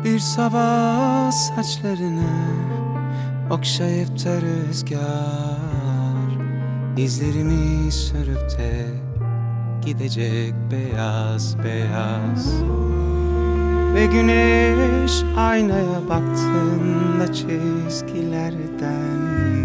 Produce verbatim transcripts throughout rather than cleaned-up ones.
Bir sabah saçlarını okşayıp da rüzgar İzlerimi sürüp de gidecek beyaz beyaz. Ve güneş aynaya baktığında çizgilerden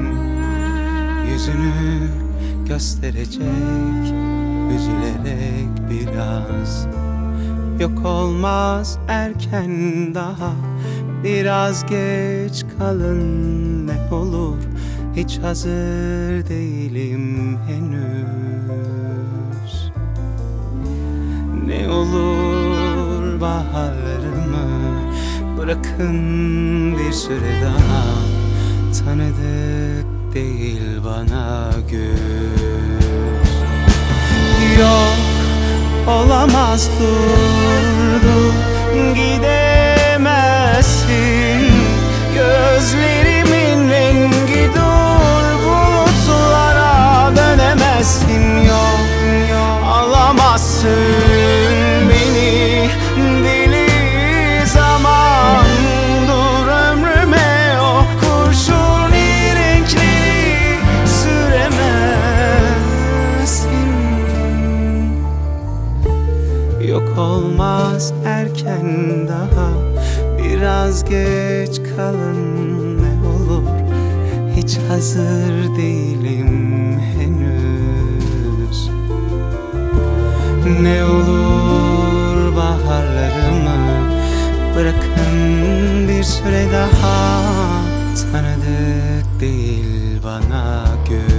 yüzünü gösterecek, üzülerek biraz. Yok olmaz erken, daha biraz geç kalın ne olur. Hiç hazır değilim henüz. Ne olur baharlarımı bırakın bir süre daha. Tanıdık değil bana göz. Yok olamaz, dur dur gidemezsin. Gözlerimin rengi dur, bulutlara dönemezsin. Yok yok alamazsın beni, deli zaman. Dur ömrüme o kurşuni renkleri süremezsin. Yok olmaz erken, daha biraz geç kalın ne olur. Hiç hazır değilim henüz. Ne olur baharlarımı bırakın bir süre daha. Tanıdık değil bana göz.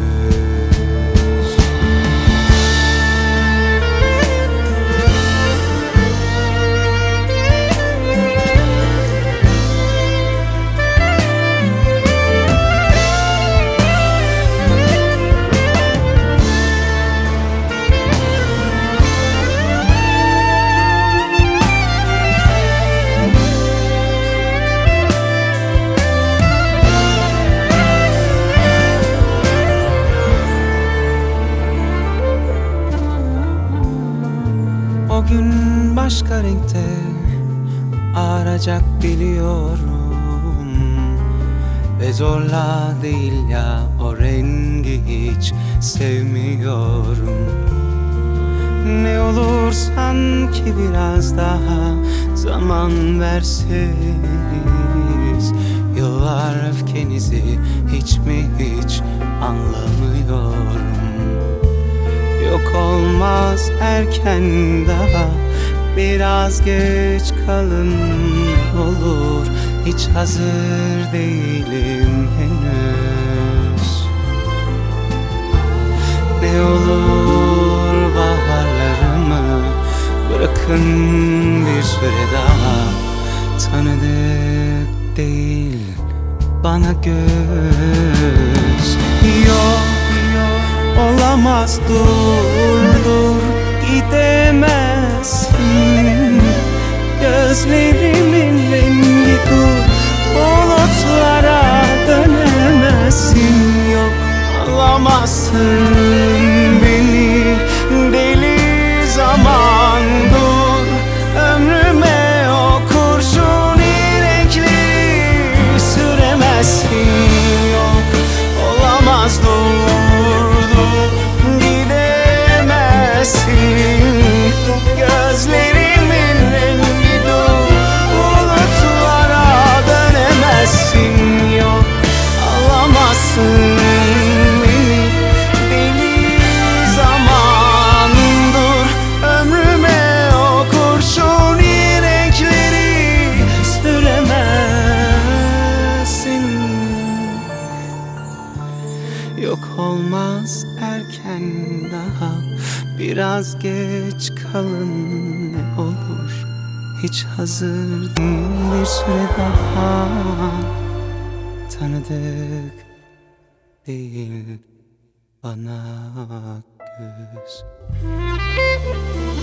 O gün başka renkte arayacak biliyorum. Ve zorla değil ya, o rengi hiç sevmiyorum. Ne olur sanki biraz daha zaman verseniz. Yıllar öfkenizi hiç mi hiç anlamıyorum. Yok olmaz erken, daha biraz geç kalın olur. Hiç hazır değilim henüz. Ne olur baharlarımı bırakın bir süre daha. Tanıdık değil bana göz. Yok olamaz, dur dur gidemezsin. Gözlerimin rengi dur, bulutlara dönemezsin. Yok alamazsın beni, deli zaman. Dur ömrüme o kurşuni renkleri süremezsin. Yok olamaz, dur gözlerimin rengi dur, bulutlara dönemezsin. Yok alamazsın beni, deli zaman. Dur ömrüme o kurşuni renkleri süremezsin. Yok olmaz erken, daha biraz geç kalın ne olur. Hiç hazır değil bir süre daha. Tanıdık değil bana göz.